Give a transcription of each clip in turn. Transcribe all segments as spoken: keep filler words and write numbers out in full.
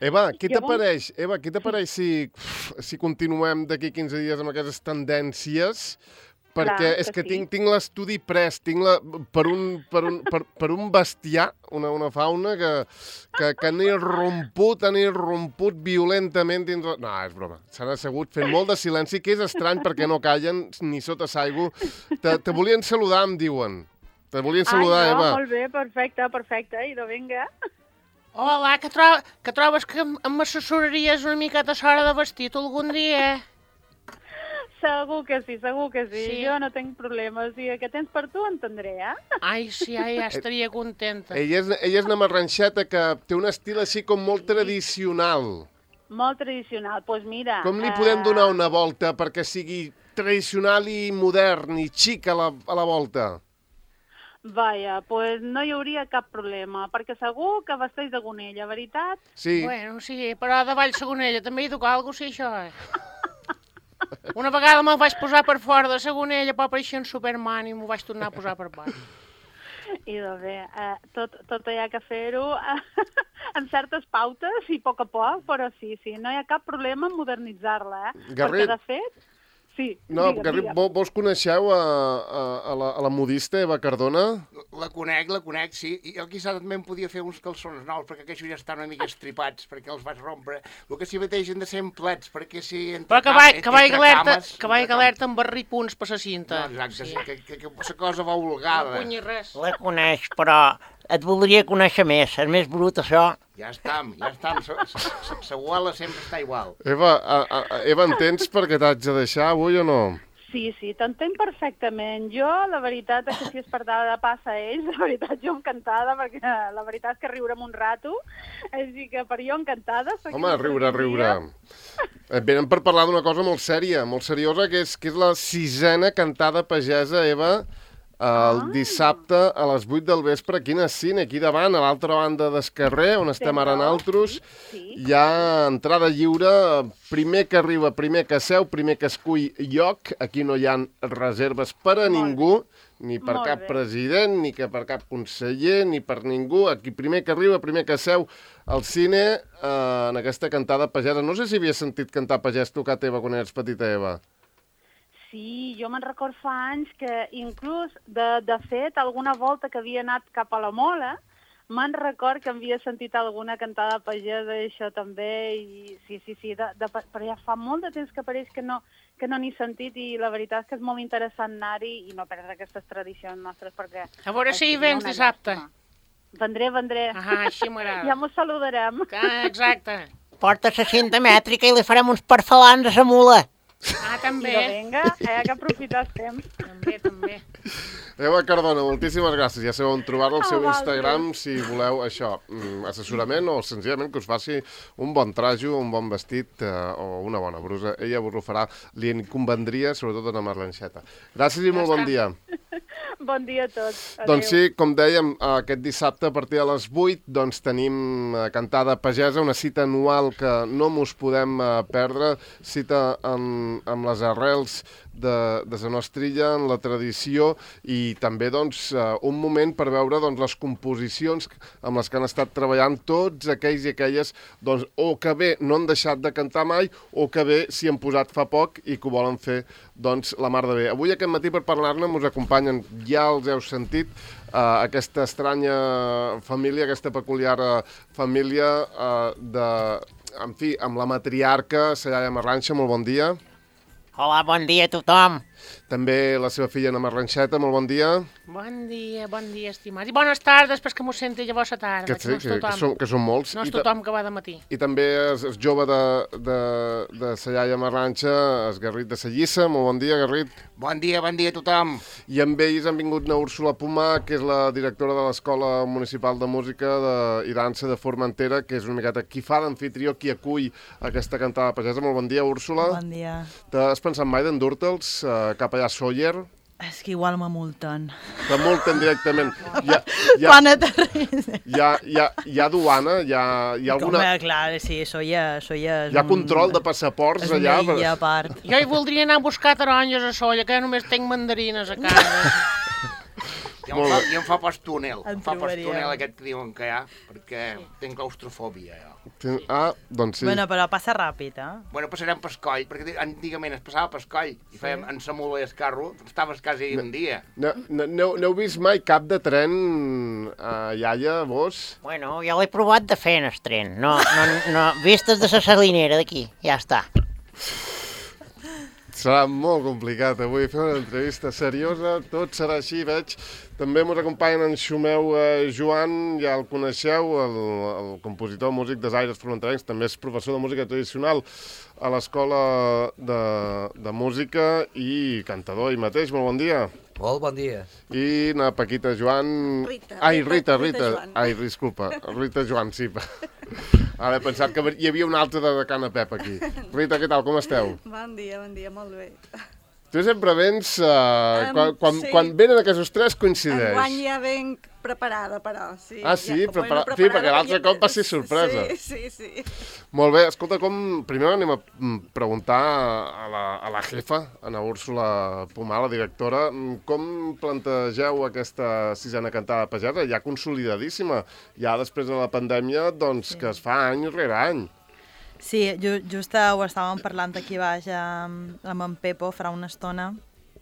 Eva, què t'apareix Eva, què t'apareix si, si continuem d'aquí quinze dies amb aquestes tendències? Perquè Clar, és que que sí. tinc, tinc l'estudi pres, tinc la, per, un, per, un, per, per un bestiar, una, una fauna que, que, que han irromput, han irromput violentament dins... La... No, és broma. S'han assegut fent molt de silenci, que és estrany perquè no callen ni sota s'aigua. Te, te volien saludar, em diuen. Te volien saludar, Ai, no, Eva. molt bé, perfecte, perfecte. I de vinga. Hola, que, tro que trobes que m'assessoraries una miqueta a l'hora de vestir tu algun dia? Segur que sí, segur que sí. Sí. Jo no tinc problemes. I el que tens per tu entendré, eh? Ai, sí, ai, ja estaria contenta. Ella és, ella és una marranxeta que té un estil així com molt tradicional. Molt tradicional. Doncs pues mira... Com li podem donar una volta perquè sigui tradicional i modern i xic a la, a la volta? Vaja, doncs pues no hi hauria cap problema, perquè segur que vesteix de gonella, veritat? Sí. Bueno, sí, però de Vall Sagonella també hi duc alguna cosa, sí, això, eh? Una vegada me'l vaig posar per fora de Sagonella, però apareixia en Superman i m'ho vaig tornar a posar per baix. I de bé, eh, tot, tot hi ha que fer-ho eh, en certes pautes i a poc a poc, però sí, sí, no hi ha cap problema en modernitzar-la, eh? Garrit. Perquè, de fet, sí, No, digue'm, Garrit, digue'm. vos, vos coneixeu a, a, a, la, a la modista Eva Cardona? La conec, la conec, sí. I jo quizà també em podia fer uns calçons nous, perquè aquests ja estan una mica estripats, perquè els vaig rompre. El que sí mateix han de ser emplets, perquè si... Entre Però que vai, cam- que vai entre alerta, cames- que vai entre alerta amb barrir punts per la cinta. No, exacte, Sí. sí. que, que, que la cosa va No holgada. punyi res. La coneix, però et voldria conèixer més. És més brut, això. Ja estam, ja estam. Sa- sa- sa- Sa abuela sempre està igual. Eva, a, a, Eva, entens per què t'haig de deixar avui o no? Sí, sí, t'entenc perfectament. Jo, la veritat és que si es parlava de passa a ells, la veritat jo encantada, perquè la veritat és que riurem un rato, així que per jo encantada. soc Home, una riure, riure. dia. Et venen per parlar d'una cosa molt sèria, molt seriosa, que és, que és la sisena cantada pagesa, Eva, el dissabte a les vuit del vespre aquí en el cine, aquí davant, a l'altra banda del carrer, on estem ara nosaltres. Sí. Hi ha entrada lliure, primer que arriba, primer que seu, primer que escull lloc. Aquí no hi ha reserves per a Molt ningú, ni per Molt cap bé. president, ni que per cap conseller, ni per ningú. Aquí primer que arriba, primer que seu al cine, eh, en aquesta cantada pagesa. No sé si havies sentit cantar pagès tocat, Eva, quan eres petita, Eva. Sí, jo me'n record fa anys que inclús, de, de fet, alguna volta que havia anat cap a la Mola, me'n record que havia sentit alguna cantada pagesa, això també, i sí, sí, sí, de, de, però ja fa molt de temps que pareix que no, que no n'he sentit i la veritat és que és molt interessant anar-hi i no perdre aquestes tradicions nostres perquè... A veure si hi així, vens una dissabte. llàstima. Vendré, vendré. Ah, així m'agrada. Ja mos saludarem. Ah, exacte. Porta la cinta mètrica i li farem uns parcelans a la mula. Ah, I també. de vinga, eh, que aprofitar el temps. També, també. Eva Cardona, moltíssimes gràcies. Ja sabeu on trobar-la al A seu vosaltres. Instagram si voleu això, mm, assessorament o senzillament que us faci un bon trajo, un bon vestit eh, o una bona brusa. Ella vos ho farà, li en convendria, sobretot a una marlanxeta. Gràcies i molt bon dia. Bon dia a tots. Adéu. Doncs sí, com dèiem, aquest dissabte a partir de les vuit doncs tenim eh, cantada pagesa, una cita anual que no mos podem eh, perdre, cita amb, amb les arrels de, de la nostra illa, en la tradició i també doncs, eh, un moment per veure doncs, les composicions amb les que han estat treballant tots aquells i aquelles doncs, o que bé no han deixat de cantar mai o que bé s'hi han posat fa poc i que ho volen fer doncs, la mar de bé. Avui aquest matí per parlar-ne ens acompanyen, ja els heu sentit, uh, aquesta estranya família, aquesta peculiar uh, família uh, de, en fi, amb la matriarca Sallaia Marranxa, molt bon dia. Hola, bon dia a tothom. També la seva filla Ana Marranxeta, molt bon dia. Bon dia, bon dia, estimats. I bones tardes, després que m'ho senti llavors a tarda. Que, Que, no és que, que, tothom, són, que són molts. no és I ta- tothom que va de matí. I també és, és jove de, de, de Sallaia Marranxa, és Garrit de Sallissa, molt bon dia, Garrit. Bon dia, bon dia a tothom. I amb ells han vingut na Úrsula Pumà, que és la directora de l'Escola Municipal de Música de, i Dansa de Formentera, que és una miqueta qui fa d'anfitrió, qui acull aquesta cantada pagesa. Molt bon dia, Úrsula. Bon dia. T'has pensat mai d'endur-te'ls uh, cap allà a Sóller? És que igual me multen. Te multen directament. Hi ha, hi ha, Quan aterrissa. hi ha, hi ha, hi ha duana? Hi ha, hi ha alguna... Home, clar, sí, això ja, això ja és Hi ha un- control de passaports és allà? una illa a part. Jo hi voldria anar a buscar taronges a Solla, que només tinc mandarines a casa. I em fa, i em fa pas túnel, En em fa pas trobaríeu. túnel aquest que diuen que hi ha, perquè tinc claustrofòbia, jo. Ah, doncs sí. Bueno, però passa ràpid, eh? Bueno, passarem per coll, perquè antigament es passava per coll, i fèiem en sa mula i el carro, estaves quasi un dia. Ne- ne- N'heu n'heu vist mai cap de tren, uh, iaia, vos? Bueno, ja l'he provat de fer en el tren. No, no, no, vistes de la salinera d'aquí, ja està. Serà molt complicat avui fer una entrevista seriosa, tot serà així, veig. També ens acompanyen en Xumeu eh, Joan, ja el coneixeu, el, el compositor, músic dels Aires Formenterencs, també és professor de música tradicional a l'Escola de, de Música i cantador ell mateix. Molt bon dia. Molt bon dia. I na Paquita Joan... Rita, Ai, Rita, Rita, Rita. Rita Joan. Ai, disculpa, Rita Joan, sí. Ara he pensat que hi havia una altra de Cana Pep aquí. Rita, què tal, com esteu? Bon dia, bon dia, molt bé. Tu sempre vens, uh, Em, quan, quan, sí. quan venen aquests tres coincideix. Enguany ja venc preparada, però. Sí, Ah, sí? Ja, Prepara- bueno, sí, perquè preparada, l'altre ja- cop va ser sorpresa. Sí, sí, sí. Molt bé, escolta, com... Primer anem a mm, preguntar a la, a la jefa, Ana Úrsula Pomar, la directora, mm, com plantegeu aquesta sisena cantada pagesa, ja consolidadíssima, ja després de la pandèmia, doncs, sí. que es fa any rere any. Sí, ju just ho estàvem parlant aquí baix amb, amb en Pepo farà una estona,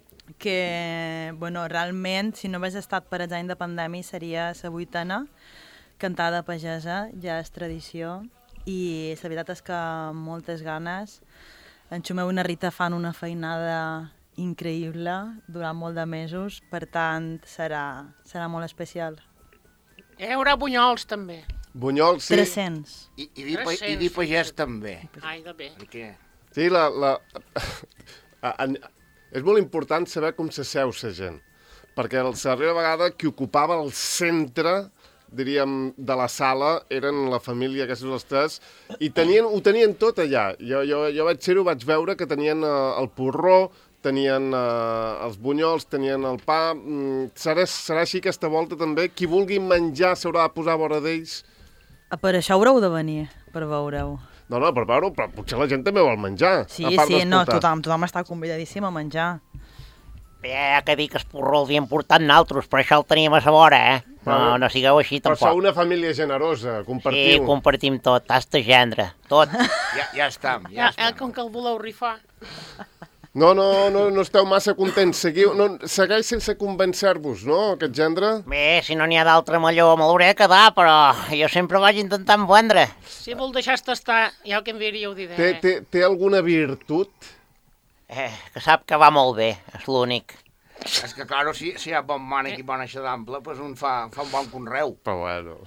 que, bueno, realment, si no hagués estat per els anys de pandèmia, seria la vuitena cantada pagesa, ja és tradició, i la veritat és que amb moltes ganes. En Xumeu i na Rita fan una feinada increïble durant molt de mesos, per tant, serà, serà molt especial. Hi haurà bunyols, també. Bunyols, sí. tres-cents. I, i, dir, pa- i dir pagès també. Ai, de bé. Perquè Sí, la... la... a- a- és molt important saber com s'asseu la gent, perquè la darrera vegada qui ocupava el centre, diríem, de la sala, eren la família, aquests els tres, i tenien, ho tenien tot allà. Jo, jo, jo vaig ser-ho, vaig veure que tenien eh, el porró, tenien eh, els bunyols, tenien el pa... Mm, serà, serà així aquesta volta també? Qui vulgui menjar s'haurà de posar a vora d'ells? Ah, per això haureu de venir, per veure-ho. No, no, per veure, però potser la gent també vol menjar. Sí, a part sí, no, d'escoltar. tothom, tothom està convidadíssim a menjar. Ja que dic que el porró el havíem portat naltros, però això el teníem a sa vora, eh? No, no sigueu així Però tampoc. sou una família generosa, Sí, compartiu. compartim tot, tasta gendre, tot. ja, ja estem, ja Ja, eh, estem. com que el voleu rifar. No, no, no, no esteu massa contents. Seguiu, no, segueix sense convencer-vos, no, aquest gendre? Bé, si no n'hi ha d'altre millor, me l'hauré de quedar, però jo sempre vaig intentant vendre. Si vol deixar-te estar, ja el que em diríeu d'idea. Té, té, té alguna virtut? Eh, que sap que va molt bé, és l'únic. És que, claro, si, si hi ha bon mànec i bona xadample, doncs un fa, fa un bon conreu. Però bueno...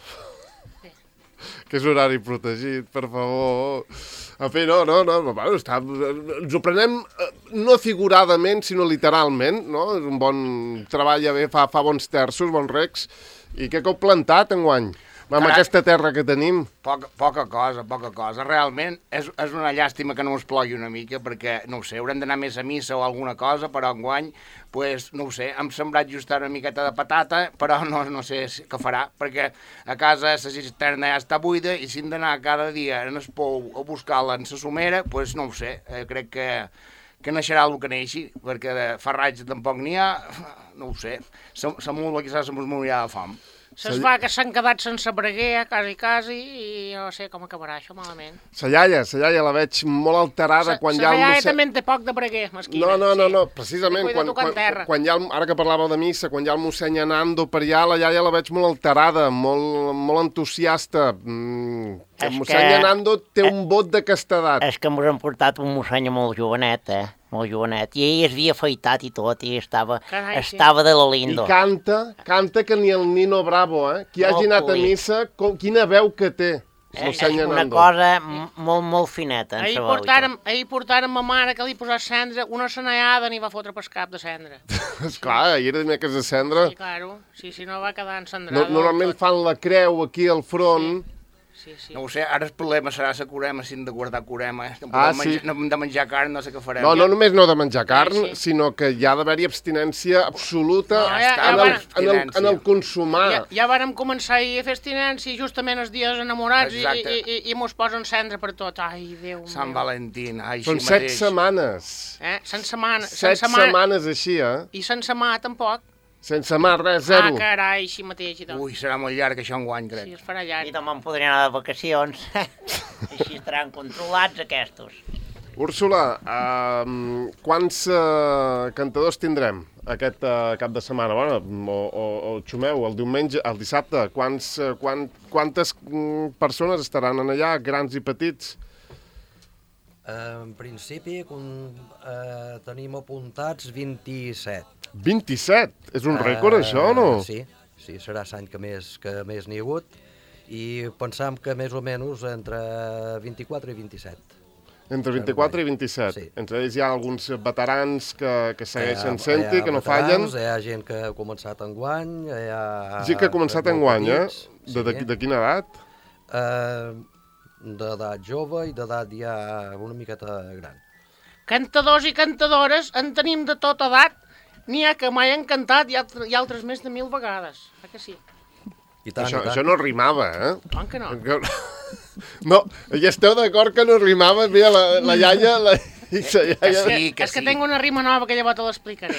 Que és horari protegit, per favor. En fi, no, no, no, bueno, està, ens ho prenem eh, no figuradament, sinó literalment, no? És un bon treball, ja bé, fa, fa bons terços, bons recs. I què que heu plantat enguany? Amb Carai. aquesta terra que tenim. Poca, poca cosa, poca cosa. Realment és, és una llàstima que no es plogui una mica, perquè, no ho sé, haurem d'anar més a missa o alguna cosa, però enguany, pues, no ho sé, hem sembrat just una miqueta de patata, però no, no sé si- què farà, perquè a casa la cisterna ja està buida i si hem d'anar cada dia en el pou a buscar-la en la somera, pues, no ho sé, eh, crec que, que naixerà el que neixi, perquè de farratge tampoc n'hi ha, no ho sé, la mula quizás se mos morirà de fam. Ses vaques s'han quedat sense breguer, quasi, quasi, i no sé com acabarà això malament. Sa iaia, sa iaia la veig molt alterada quan hi ha el el mossèn... mossèn... també en té poc de breguer, mesquina. No, no, no, no, Sí. precisament Li quan, cuida tocant quan, terra. quan hi ha, el, ara que parlàveu de missa, quan hi ha el mossèn anando per allà, la iaia la veig molt alterada, molt, molt entusiasta. Mm, el És mossèn que- Anando té un vot de castedat. És que ens hem portat un mossèn molt jovenet, eh? Molt jovenet. I ell es havia afaitat i tot, i estava, Carai, sí. estava de lo I lindo. canta, canta que ni el Nino Bravo, eh? Qui hagi Molt anat a polit. missa, com, quina veu que té, És, el és mossèn una Anando. cosa m- molt, molt fineta, en Ahir sa veu i portàrem, ahir portàrem ma mare que li posàs cendra, una senallada n'hi va fotre per cap de cendra. Esclar, ahir era dimecres de cendra. Sí, claro, sí, sí, no va quedar No, encendrada. normalment fan la creu aquí al front. Sí, sí. No ho sé, ara el problema serà la curema, si hem de guardar curema. Eh? No, Ah, podem sí. menjar, no hem de menjar carn, no sé què farem. No, no només no de menjar carn, Sí, sí. sinó que hi ha d'haver-hi abstinència absoluta No, ja- ja en, el, va- en, el, en el consumar. Ja, ja vàrem començar ahir a fer estinència justament els dies enamorats i, Exacte. i, i, i mos posen cendra per tot. Ai, Déu Sant meu. Valentín, ai, Són així set mateix. setmanes. Eh? Sense mà, Set sense mà, setmanes així, eh? i sense mà tampoc. Sense mar, res, Ah, zero. carai, així mateix i tot. Ui, serà molt llarg això enguany, Sí, crec. es farà llarg. I demà em podré anar de vacacions. Així estaran controlats aquests. Úrsula, uh, quants uh, cantadors tindrem aquest uh, cap de setmana? Bueno, o, o, o xumeu, el diumenge, el dissabte, quants, uh, quant, quantes mm, persones estaran en allà, grans i petits? En principi com, eh, tenim apuntats vint-i-set. vint-i-set? És un rècord, Eh, això, o no? Sí, sí, serà l'any que més que més n'hi ha hagut i pensam que més o menys entre vint-i-quatre i vint-i-set. Entre vint-i-quatre i vint-i-set. Sí. Entre ells hi ha alguns veterans que, que segueixen Hi ha- sent-hi, hi ha que no fallen. veterans, Hi ha gent que ha començat enguany, hi ha... Gent que ha començat molt enguany, eh? petits, De, de, de quina edat? Eh, d'edat jove i d'edat ja una miqueta gran. Cantadors i cantadores en tenim de tota edat. N'hi ha que mai han cantat i, altres, i altres més de mil vegades. Ah que sí? I tant, Això, i tant. això no rimava, eh? Com que no? No, ja esteu d'acord que no rimava? Mira, la, la iaia... La, la iaia... sí, que És que sí. tinc una rima nova que llavors te l'explicaré.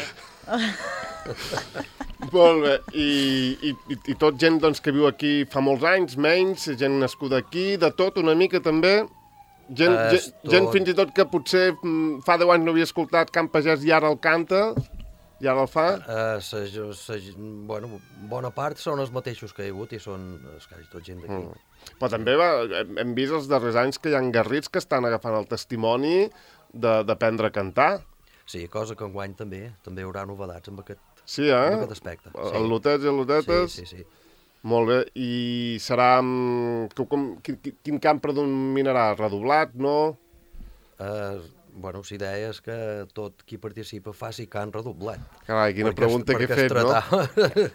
Molt bé, I, i, i, i tot gent doncs, que viu aquí fa molts anys, menys, gent nascuda aquí, de tot una mica també. Gent, Eh, gent, tot. gent fins i tot que potser mm, fa deu anys no havia escoltat Can Pagès i ara el canta, i ara el fa. Eh, sa, sa, bueno, bona part són els mateixos que hi ha hagut i són és quasi tot gent d'aquí. Mm. Però també va, hem hem vist els darrers anys que hi ha garrits que estan agafant el testimoni de- d'aprendre a cantar. Sí, cosa que enguany també, també hi haurà novedats amb aquest, Sí, eh? amb aquest aspecte. El lotets i el lotetes. Sí, sí, sí. Molt bé, i serà... mm, com, com, quin, quin camp predominarà? Redoblat, no? Eh, bueno, la idea és que tot qui participa faci cant redoblat. Carai, quina Perquè es- pregunta que he perquè es fet, no? tratava,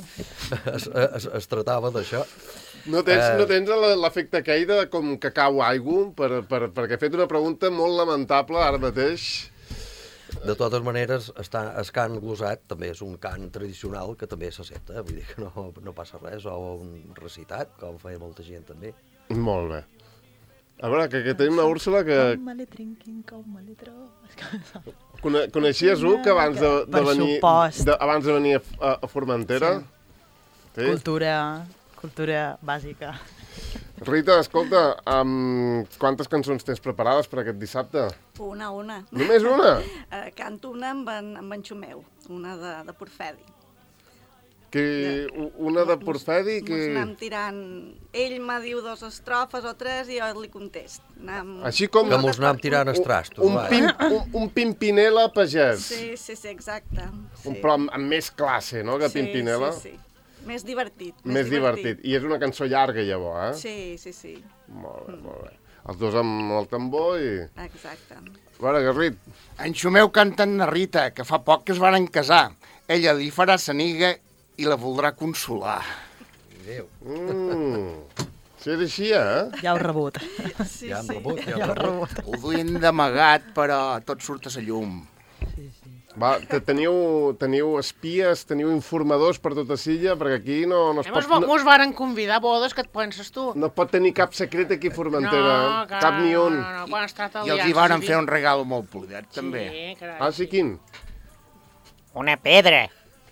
es, es, es tratava d'això. No tens, Eh, no tens l- l'efecte aquell de com que cau aigua? Per, per, perquè he fet una pregunta molt lamentable ara mateix. De totes maneres, està, el cant glosat també és un cant tradicional que també s'accepta, vull dir que no, no passa res, o un recitat, com feia molta gent també. Molt bé. A veure, que, que tenim una Úrsula que... Com-me-li trinquin, com-me-li tro... Cone, coneixies u que abans de, de Per venir... supost. De, abans de venir a, a, a Formentera? Sí. Cultura, cultura bàsica. Rita, escolta, um, quantes cançons tens preparades per aquest dissabte? Una, una. Només una? Uh, canto una amb en, amb en Xumeu, una de, de Porfedi. Que, una de Porfedi que... Mos anem tirant... Ell me diu dos estrofes o tres i jo li contest. Anem... Així com... Que mos anem tirant els trastos, Un, va. pim, un, un Pimpinela pagès. Sí, sí, sí, exacte. Sí. Un, però amb, amb més classe, no?, que sí, Pimpinela. Sí, sí. Més divertit. Més divertit. I és una cançó llarga, llavors, eh? Sí, sí, sí. Molt bé, molt bé. Els dos amb el tambor i... Exacte. A veure, Garrit, En Xumeu canta en na Rita, que fa poc que es varen casar. Ella li farà saniga i la voldrà consolar. Adéu. mm, si és així, eh? Ja ho rebut. Sí, Ja hem sí. rebut, ja hem rebut. Ho duien d'amagat, però tot surt a la llum. Va, te- teniu, teniu espies, teniu informadors per tota Silla, perquè aquí no, no, es Mos, pot, no, mos varen convidar a bodes, que et penses tu? no pot tenir cap secret aquí a Formentera. No, clar, cap ni un. No, no, quan es tracta I els hi varen fer un regal molt polidat, també. Sí, carai. Ah, sí, quin? Una pedra.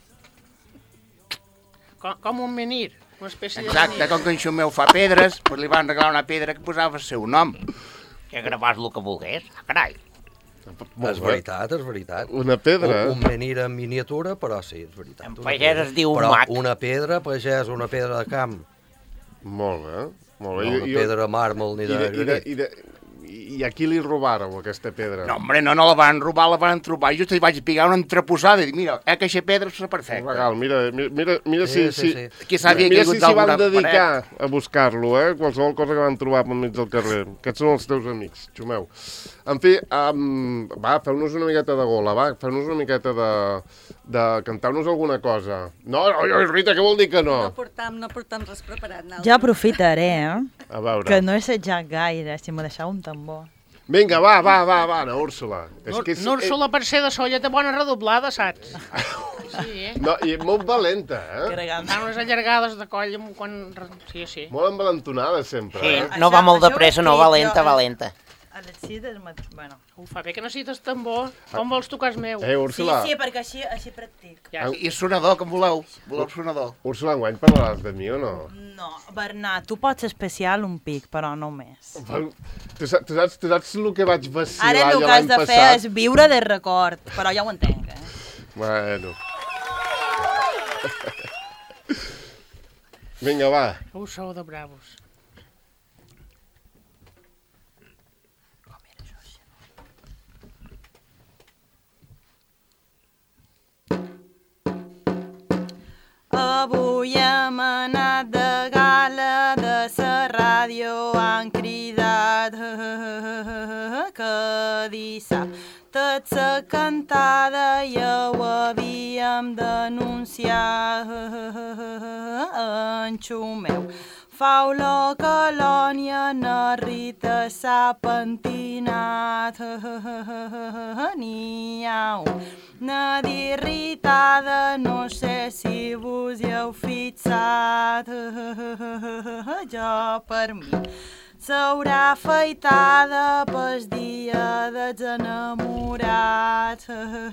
Com, com un menir, una espècie Exacte, de menir. com que en Xumeu fa pedres, doncs li van regalar una pedra que posava el seu nom. Que gravàs el que volgués. Ah, carai. És veritat, és veritat. Una pedra, Un, un eh? menir en miniatura, però sí, és veritat. En una pagès pedra. es diu però mac. una pedra, pagès, una pedra de camp. Molt bé, molt No bé. una pedra màrmol ni i, de de, i, de, granit. i, de, I a qui li robàreu, aquesta pedra? No, hombre, no, no la van robar, la van trobar. Jo te vaig picar una entreposada i dic, mira, eh, que aquesta pedra és Un perfecta. regal, mira, mira, mira si, Sí, sí, si, sí. Qui sabia mira que si hi s'hi hagut van d'alguna dedicar a buscar-lo, eh? Qualsevol cosa que van trobar pel mig del carrer. Aquests són els teus amics, Xumeu. En fi, um, va, feu-nos una miqueta de gola, va, feu-nos una miqueta de... de cantau-nos alguna cosa. No, no, no, Rita, què vol dir que no? No portam, no portam res preparat. Nosaltres. Ja aprofitaré, eh? A veure. Que no he setjat gaire, si m'ho deixeu un tambor. Vinga, va, va, va, va, no, Úrsula. És No, que és, no Úrsula, per ser de solla, té bona redoblada, saps? Sí, eh? No, i molt valenta, eh? Carregant. Fan unes allargades de coll amb quan... Sí, sí. Molt envalentonada, sempre, Sí, eh? no Això- va molt de això ho he pressa, no, escrit valenta, jo, eh? valenta. A les sis del matí, bueno. Ho fa bé que necessites tambor. Com vols tocar el meu? Eh, Úrsula. Sí, sí, perquè així, així practic. Ja. I sonador, com voleu? Voleu sonador? Úrsula, enguany parlaràs de mi o no? No, Bernat, tu pots especial un pic, però no més. Tu saps, tu saps, tu saps el que vaig vacilar Ara el jo que has l'any de passat? fer és viure de record, però ja ho entenc, eh? Bueno. Vinga, va. Ho sou de bravos. Avui hem anat de gala de sa ràdio, han cridat que dissabte sa cantada ja ho havíem d'anunciar. En Xumeu fa olor colònia, na Rita s'ha pentinat. N'hi ha una d'irritada, no sé si vos hi heu fixat. Jo per mi s'haurà afaitada pel dia dels enamorats.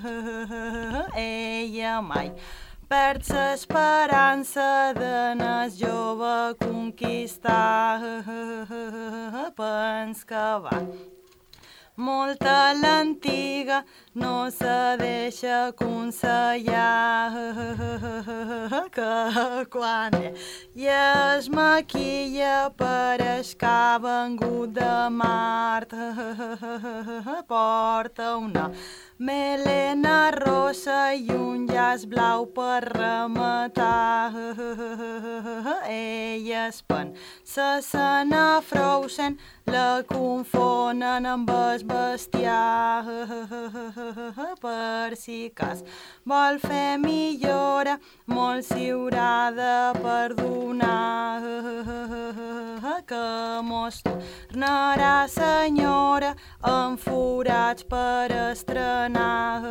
Ella mai perd l'esperança d'anar jove conquistar. Pens que va molta l'antiga, no se deixa aconsellar, que quan ella es maquilla pareix que ha vengut de Mart. Porta una melena rossa i un llaç blau per rematar. Ella es pensa s'ana Frozen, la confonen amb el bestiar. Per si cas vol fer millora, molt s'hi haurà de perdonar. Que mos tornarà senyora amb forats per estrenar.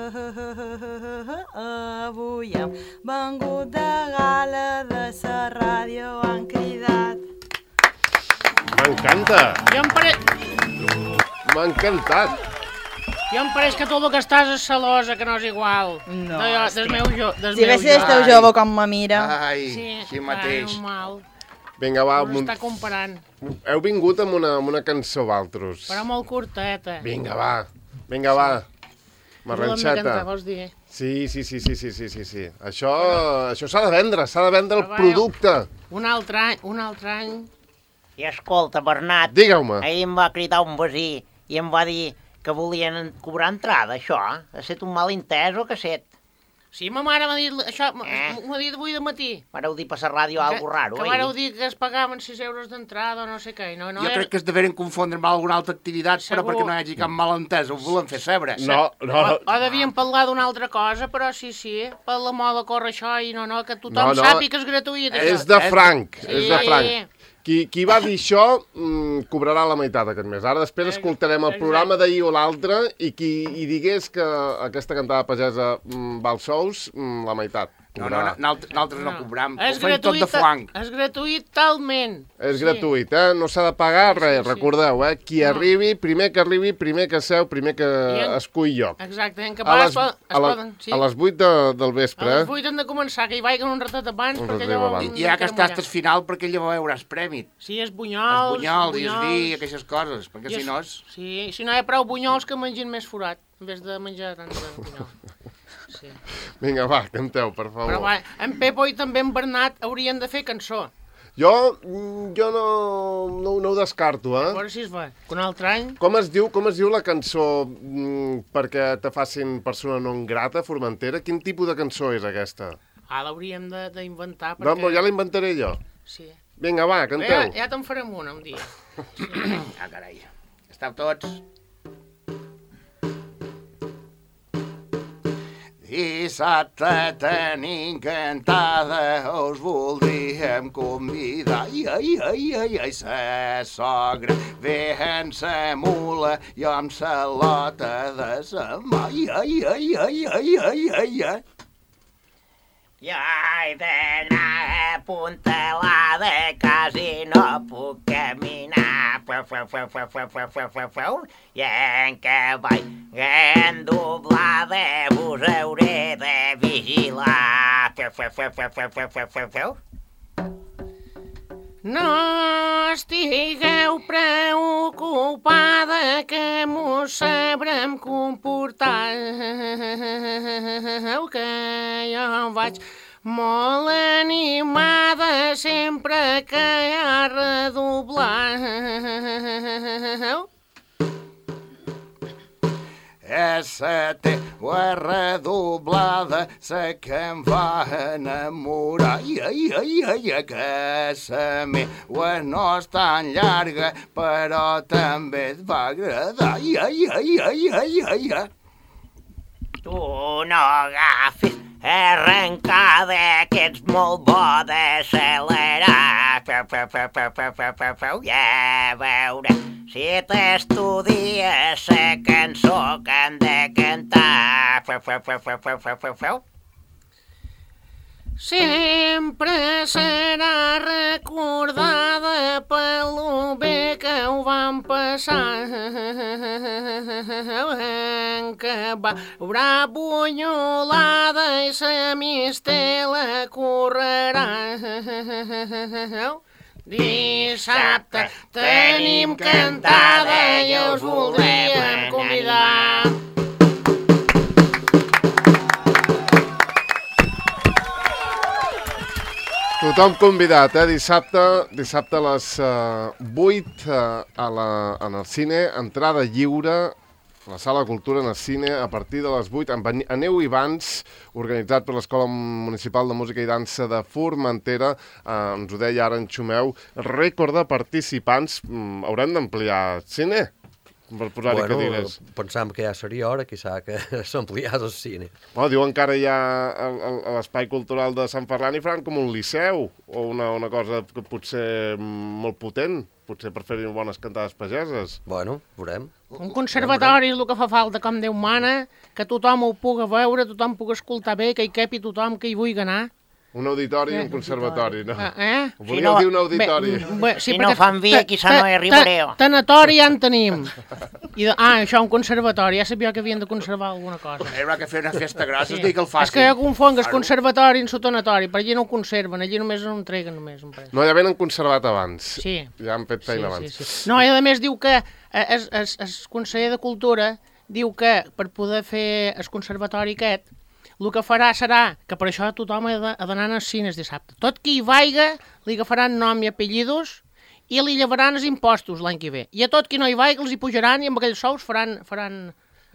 Avui hem vengut de gala, de sa ràdio han cridat. M'encanta! Jo em pare... M'ha encantat! Jo em pareix que tot el que estàs és celosa, que no és igual. No, De, és del que- meu jo, del Si meu ves esteu Ai. jove com me mira. Ai, Sí, així mateix. Ai, mal. Vinga, va, Us mun- està comparant. heu vingut amb una, amb una cançó, Valtros. Però molt curteta. Vinga, va. Vinga, va. Volem cantar, Marranxeta. vols dir? Sí, sí, sí, sí, sí, sí, sí, sí. Això, això s'ha de vendre, s'ha de vendre el Però va, producte. Un altre any, un altre any... I escolta, Bernat, Digueu-me. ahir em va cridar un veí i em va dir que volien cobrar entrada, això. Ha estat un malentès o què ha set? Sí, ma mare m'ha dit això, m'ha Eh? m'ha dit avui de matí. Vareu dir per la ràdio algo raro, que oi? vareu dir que es pagaven sis euros d'entrada o no sé què. i No, no Jo era... crec que es deveren confondre amb alguna altra activitat, però Segur. perquè no hi hagi cap malentès, ho volen fer saber. No, no, O, no. o devien parlar d'una altra cosa, però sí, sí, per la moda corre això i no, no, que tothom No, no. sàpiga que és gratuït. És això. de franc, Sí. és de franc. Qui, qui va dir això mm, cobrarà la meitat aquest mes. Ara després escoltarem el Exacte. programa d'ahir o l'altre i qui hi digués que aquesta cantada pagesa mm, val sous, mm, la meitat. No, no, cobrarà. nosaltres, nosaltres no cobrem, ho És fem tot de gratuït, flanc. és gratuït talment. És gratuït, eh? No s'ha de pagar res, sí. recordeu, eh? Qui No. arribi, primer que arribi, primer que seu, primer que I en- escull lloc. Exacte, en que A pas les, es poden... Es a la, poden sí. a les vuit de, del A vespre, les eh? vuit hem de començar, que hi vagin un ratet abans, Un perquè ratet llavors... abans. I ja que estàs al final, perquè llavors veuràs prèmit. Sí, és Els bunyols... bunyols i el vi, bunyols. aquestes coses, perquè I si és- no és... Sí, si no hi ha prou bunyols que mengin més forat, en vez de menjar tant de bunyol. Sí. Vinga, va, canteu, per favor. Però va, en Pepo i també en Bernat haurien de fer cançó. Jo, mm, jo no, no, no ho descarto, A eh? veure si es fa. Que un altre any... Com es diu, com es diu la cançó mm, perquè te facin persona non grata, Formentera? Quin tipus de cançó és aquesta? Ah, l'hauríem de- d'inventar Perquè... perquè... No, ja la inventaré jo. Sí. Vinga, va, Ja, canteu. ja te'n farem una un dia. Ah, carai. Esteu tots... Dissabte tenim cantada, us voldríem convidar. Ai, ai, ai, ai, ai, sa sogra ve en sa mula, jo amb sa lota de sa mà. Ai, ai, ai, ai, ai, ai, ai, ai. Jo he d'anar apuntalada, quasi no puc caminar. Feu, feu, feu, feu, feu, feu, feu, feu, feu. I en què vaig endoblada vos hauré de vigilar. Feu, feu, feu, feu, feu, feu, feu, feu, feu. No estigueu preocupada que mos sabrem comportar, que jo vaig molt animada sempre que hi ha redoblar. Essa teua redoblada sa que em va enamorar. Ai, ai, ai, ai, que sa meua no és tan llarga, però també et va agradar. Ai, ai, ai, ai, ai, ai, ai. Tu no agafis arrencada, que ets molt bo d'accelerar. Feu, feu, feu, feu, feu, feu, feu, feu, ja veure si t'estudies la cançó que han de cantar. Feu, feu, feu, feu, feu, feu, feu, feu. Sempre serà recordada pel bé que ho vam passar, en què va haurà bunyolada i sa mistela correrà. Dissabte tenim cantada i us voldríem convidar. Tothom convidat, eh? Dissabte, dissabte a les uh, vuit uh, a la, en el cine, entrada lliure, a la Sala de Cultura en el cine, a partir de les vuit, amb Aneu i Bans, organitzat per l'Escola Municipal de Música i Dansa de Formentera. Uh, ens ho deia ara en Xumeu, rècord de participants. Mm, haurem d'ampliar cine? Per posar-hi bueno, cadires. Pensam que ja seria hora, quizà, que s'ampliés el cine. Bueno, diuen que ara hi ha a l'Espai Cultural de Sant Ferran i faran com un liceu, o una, una cosa que potser molt potent, potser per fer bones cantades pageses. Bueno, veurem. Un conservatori és el que fa falta, com Déu mana, que tothom ho pugui veure, tothom pugui escoltar bé, que hi capi tothom que hi vulgui anar. Un auditori i un conservatori, no? Ah, eh? Volíeu si no, dir un auditori. Bé, bé, sí, si no fan via, quizà no hi arribaré. Tanatori ja en tenim. I de, ah, això, un conservatori. Ja sabia que havien de conservar alguna cosa. Hi haurà que fer una festa grossa, Sí. sí. que el facin. És que jo confonc el conservatori i el tanatori, per allí no ho conserven, allí només ho entreguen només. Un pres. No, ja venen conservat abans. Sí. Ja han fet feina Sí, abans. sí, sí. No, i a més diu que el, el, el conseller de Cultura diu que per poder fer el conservatori aquest, el que farà serà que per això tothom ha d'anar als cines dissabte. Tot qui hi vaiga li agafaran nom i apellidos i li llevaran els impostos l'any que ve. I a tot qui no hi vaiga els hi pujaran i amb aquells sous faran, faran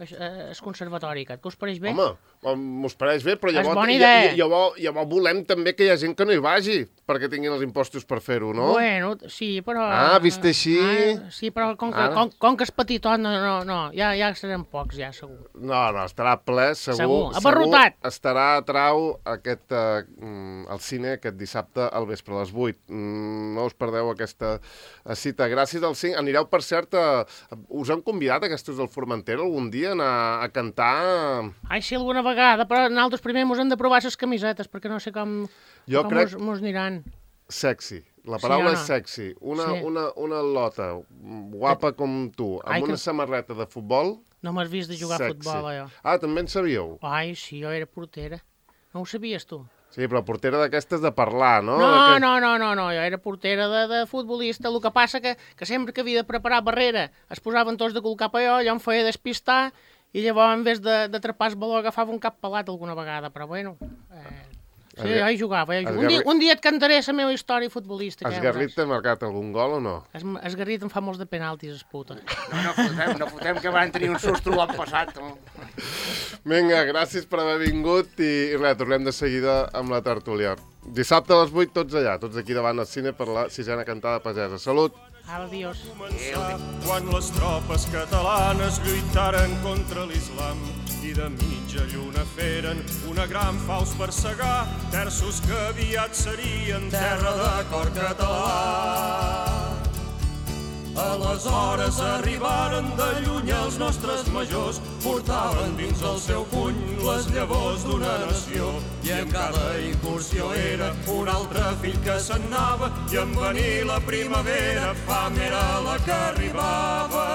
el conservatori aquest. Que us pareix bé? Home, m'us pareix bé, però llavors, bona idea. llavors, llavors volem també que hi ha gent que no hi vagi, perquè tinguin els impostos per fer-ho, no? Bueno, sí, però... Ah, vist així... Ah, sí, però com que, com, com que és petitot, no, no, no, ja, ja serem pocs, ja, segur. No, no, estarà ple, segur. Segur, abarrotat. Segur estarà a trau aquest, uh, al cine aquest dissabte al vespre a les vuit. Mm, no us perdeu aquesta cita. Gràcies al cinc. Anireu, per cert, a... us han convidat, aquests del Formentera, algun dia a anar a cantar... Ai, sí, alguna vegada, però nosaltres primer mos hem de provar les camisetes, perquè no sé com, jo com crec... mos, mos aniran. Sexy. La paraula Sí o no? és sexy. Una, Sí. una, una lota guapa com tu, amb Ai, una que- samarreta de futbol... No m'has vist de jugar a sexy. futbol, allò. Ah, també en sabíeu? Ai, sí, jo era portera. No ho sabies, tu? Sí, però portera d'aquestes de parlar, no? No, De que... no, no, no, no, jo era portera de, de futbolista. El que passa que, que sempre que havia de preparar barrera es posaven tots de cul cap a jo, jo em feia despistar i llavors en vez de, de trepar el baló agafava un cap pelat alguna vegada, però bueno... Eh, sí, jo hi jugava. Jo jugava. Un, dia, un dia et cantaré la meva història futbolística. Esgarrit t'ha marcat algun gol o no? Es, Esgarrit em fa molts de penaltis, es puta. No, no fotem, no fotem, que van tenir un susto l'any passat. Vinga, gràcies per haver vingut i, i res, tornem de seguida amb la tertúlia. Dissabte a les vuit, tots allà, tots aquí davant al cine per la sisena cantada pagesa. Salut! Adiós. Quan les tropes catalanes lluitaren contra l'islam i de mitja lluna feren una gran faus per segar terços que aviat serien terra de cor català. Aleshores arribaren de lluny els nostres majors, portaven dins el seu puny les llavors d'una nació. I en cada incursió era un altre fill que se'n anava, i en venir la primavera fam era la que arribava.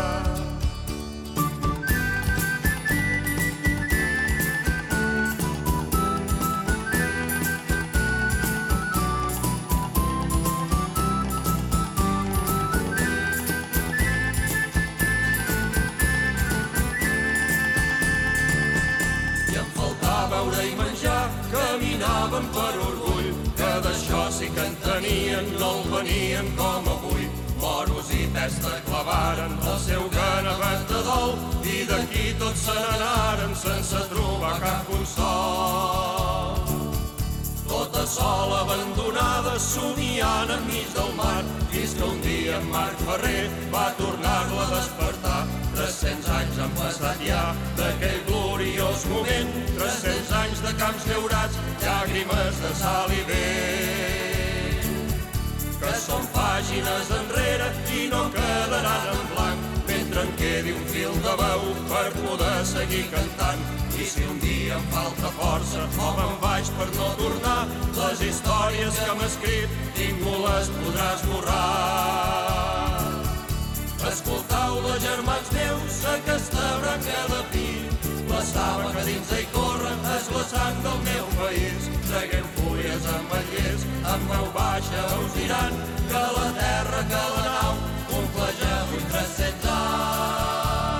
Beure i menjar, caminaven per orgull, que d'això sí que en tenien, no el venien com avui. Moros i pesta clavaren el seu ganavet de dol, i d'aquí tots se n'anaren sense trobar cap consol. Tota sola, abandonada, somiant enmig del mar, fins que un dia en Marc Ferrer va tornar-la a despertar. Tres-cents anys han passat ja d'aquell gloriós moment, tres-cents anys de camps llaurats, llàgrimes de sal i vent, que són pàgines enrere i no quedaran en blanc, mentre en quedi un fil de veu per poder seguir cantant. I si un dia em falta força o me'n vaig per no tornar, les històries que hem escrit ningú les podrà esborrar. Escoltau-la, germans meus, aquesta branca de pi, la saba que dins hi corre és la sang del meu país. Traguem fulles amb ametllers, amb veu baixa us diran que la terra, que la nau, compleix avui tres-cents anys.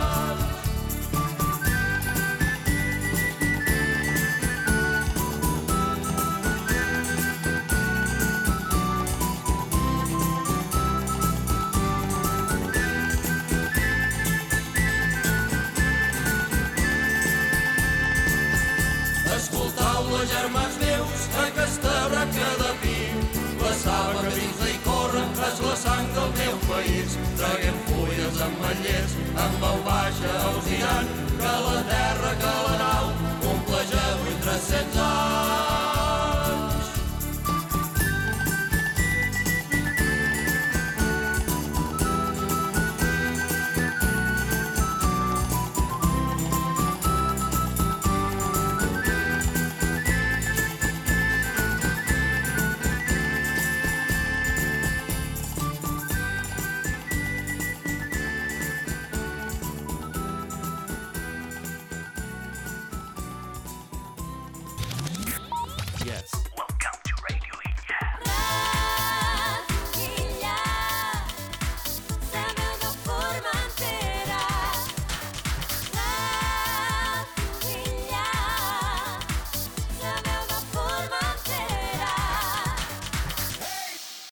Escoltau-la, germans meus, aquesta branca de pi, la saba que dins hi corre és la sang del meu país. Traguem fulles amb ametllers, amb veu baixa us diran que la terra, que la nau, compleix avui tres-cents anys. Yes.